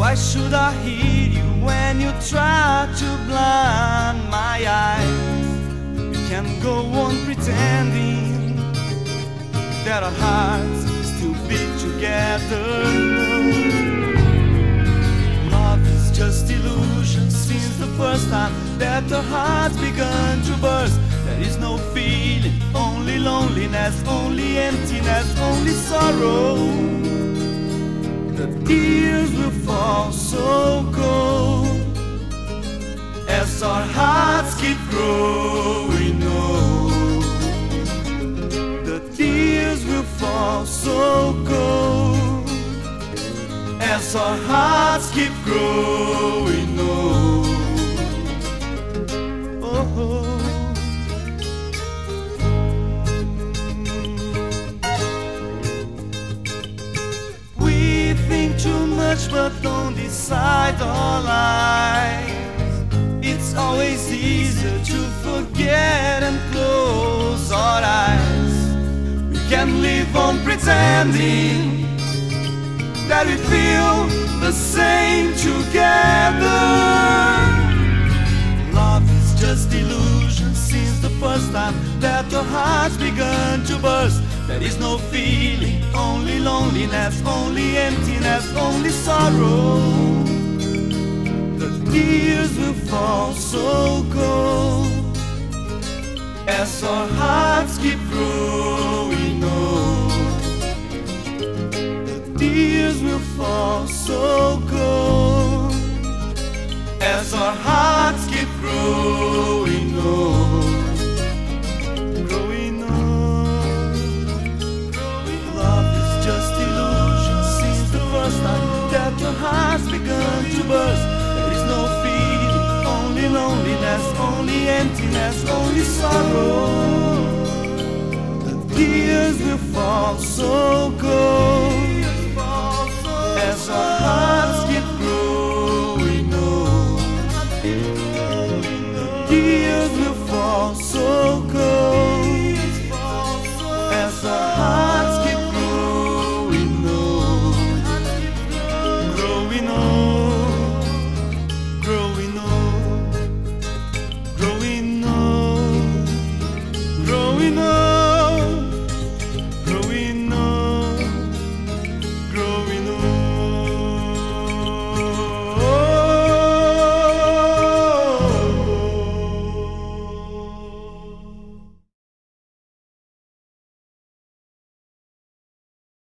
Why should I heed you when you try to blind my eyes? You can go on pretending that our hearts still beat together. Love is just illusion since the first time that our hearts began to burst. There is no feeling, only loneliness, only emptiness, only sorrow. The tears will fall so cold as our hearts keep growing old. The tears will fall so cold as our hearts keep growing old. Oh. Too much but don't decide our lives. It's always easier to forget and close our eyes. We can live on pretending that we feel the same together. Love is just illusion since the first time that our hearts began to burst. There is no feeling, only loneliness, only emptiness, only sorrow. The tears will fall so cold as our hearts keep growing old. The tears will fall so cold as our hearts keep growing old. That your heart's begun to burst. There is no feeling, only loneliness, only emptiness, only sorrow. The tears will fall so cold